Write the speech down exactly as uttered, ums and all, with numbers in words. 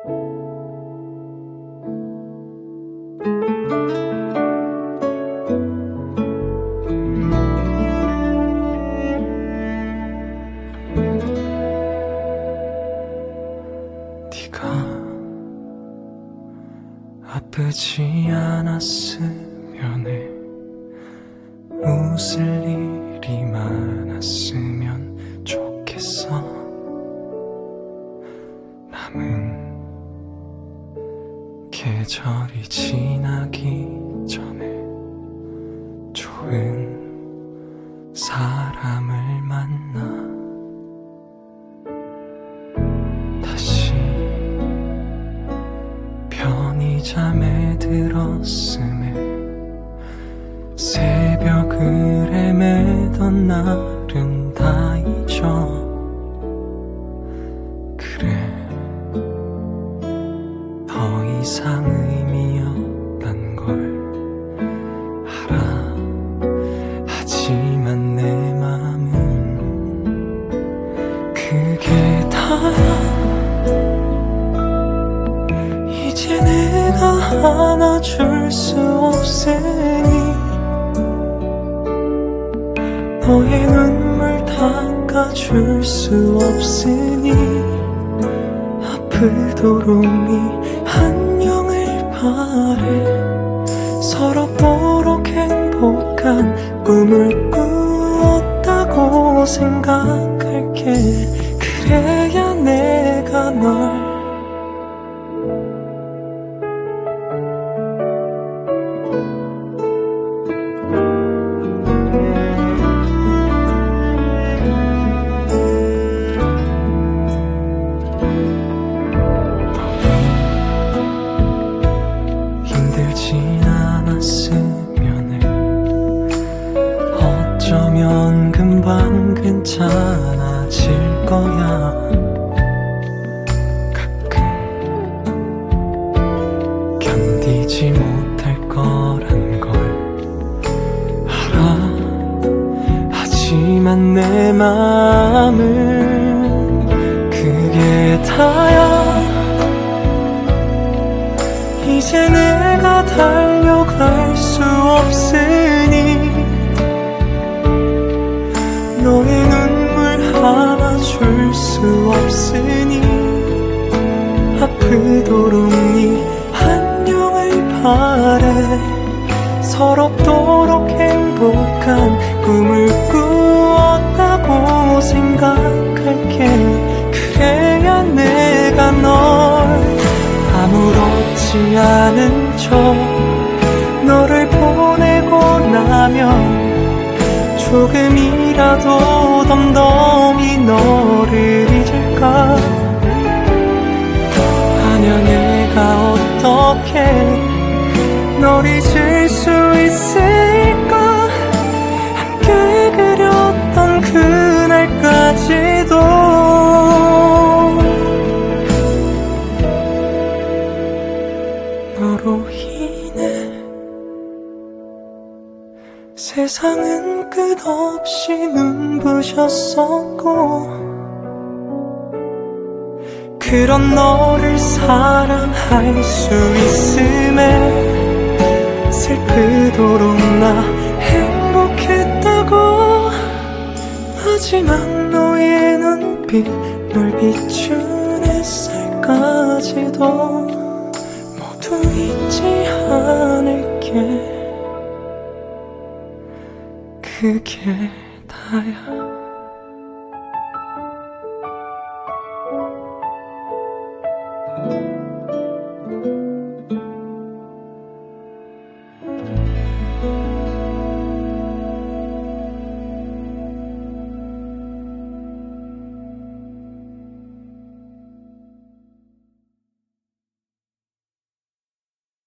아프지 않았으면 해. 웃을 일이 많았으면 좋겠어. 남은 계절이 지나기 전에 좋은 사람을 만나 다시 편의점에 들었음에 새벽을 헤매던 날은 다 잊어. 그래, 더 이상 의미 없단 걸 알아. 하지만 내 맘은 그게 다야. 이제 내가 안아줄 수 없으니 너의 눈물 닦아줄 수 없으니 아프도록 네 안녕을 바래. 서럽도록 행복한 꿈을 꾸었다고 생각할게. 그래야 내가 널 힘들진 않았으면 해. 어쩌면 금방 괜찮아질 거야. 가끔 견디지 못할 거란 걸 알아. 하지만 내 맘은 그게 다야. 이제 내가 달려갈 수 없으니 너의 눈물 하나 줄 수 없으니 아프도록 네 안녕을 바래. 서럽도록 행복한 꿈을 꾸었다고 생각할게. 그래야 내가 널 아무렇지 않은 척 너를 보내고 나면 조금이라도 덤덤히 너를 잊을까. 아냐, 내가 어떻게 널 잊을 수 있을까. 함께 그렸던 그날까지도 너로 인해 세상은 끝없이 눈부셨었고 그런 너를 사랑할 수 있음에 슬프도록 나 행복했다고. 마지막 너의 눈빛 널 비춘 햇살까지도 모두 잊지 않을게. 그게 다야.